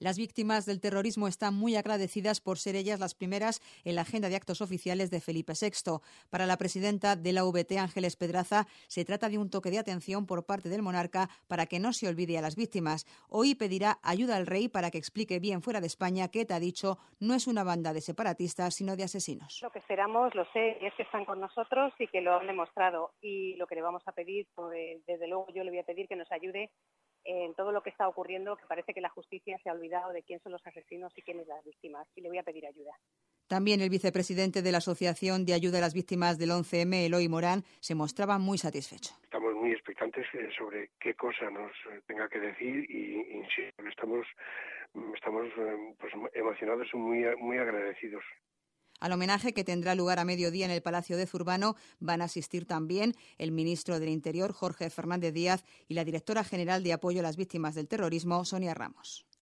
Las víctimas del terrorismo están muy agradecidas por ser ellas las primeras en la agenda de actos oficiales de Felipe VI. Para la presidenta de la VT, Ángeles Pedraza, se trata de un toque de atención por parte del monarca para que no se olvide a las víctimas. Hoy pedirá ayuda al rey para que explique bien fuera de España que ETA, ha dicho, no es una banda de separatistas, sino de asesinos. Lo que esperamos, lo sé, es que están con nosotros y que lo han demostrado. Y lo que le vamos a pedir, pues, desde luego yo le voy a pedir que nos ayude en todo lo que está ocurriendo, que parece que la justicia se ha olvidado de quién son los asesinos y quiénes las víctimas, y le voy a pedir ayuda. También el vicepresidente de la Asociación de Ayuda a las Víctimas del 11M, Eloy Morán, se mostraba muy satisfecho. Estamos muy expectantes sobre qué cosa nos tenga que decir y insisto, estamos pues, emocionados y muy agradecidos. Al homenaje, que tendrá lugar a mediodía en el Palacio de Zurbano, van a asistir también el ministro del Interior, Jorge Fernández Díaz, y la directora general de Apoyo a las Víctimas del Terrorismo, Sonia Ramos.